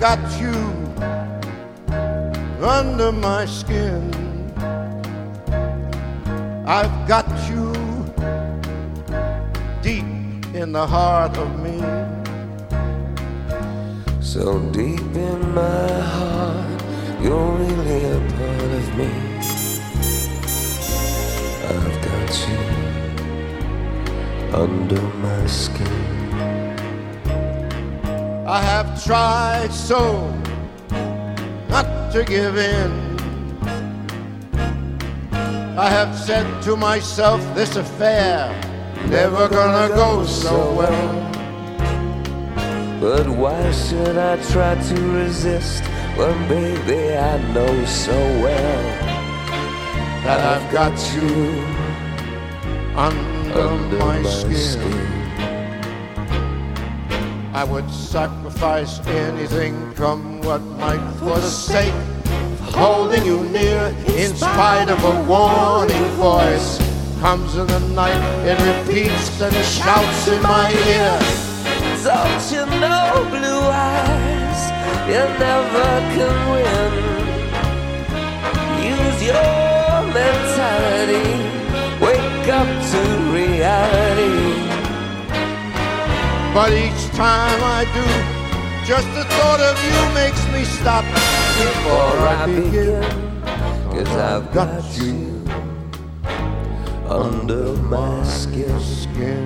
got you under my skin. I've got you deep in the heart of me. So deep in my heart, you're really a part of me. I've got you under my skin. I have tried so not to give in. I have said to myself, this affair never gonna go so well. But why should I try to resist when, baby, I know so well that I've got you under my skin. I would sacrifice anything, come what might, for the sake of holding you near. In spite of a warning voice comes in the night, it repeats and it shouts in my ear. Don't you know, blue eyes, you never can win. Use your mentality, wake up to reality. But each time I do, just the thought of you makes me stop before I begin. 'Cause I've got you under my skin.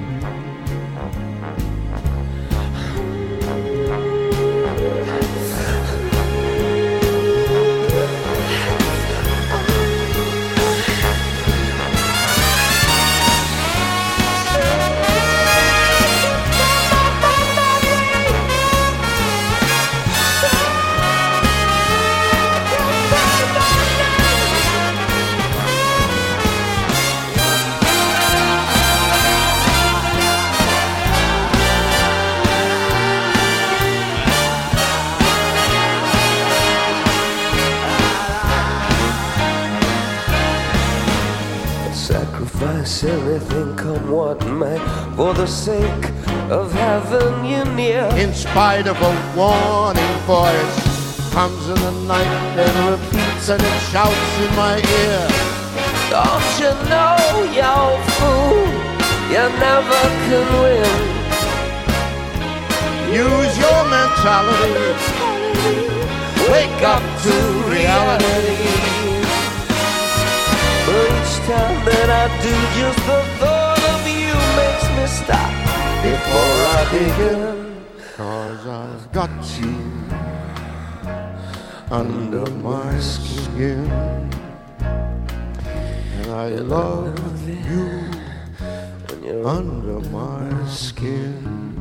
Sacrifice anything, come what may, for the sake of having you near. In spite of a warning voice comes in the night and repeats and it shouts in my ear. Don't you know, you fool, you never can win. Use your mentality, wake up to reality. Each time that I do, just the thought of you makes me stop before I begin. 'Cause I've got you under my skin, and I love you when you're under my skin.